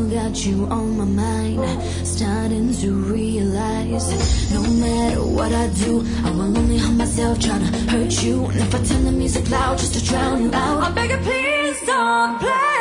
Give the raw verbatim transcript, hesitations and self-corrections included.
still got you on my mind. Starting to realize, no matter what I do, I will only harm myself trying to hurt you. And if I turn the music loud just to drown you out, I beg you please don't play.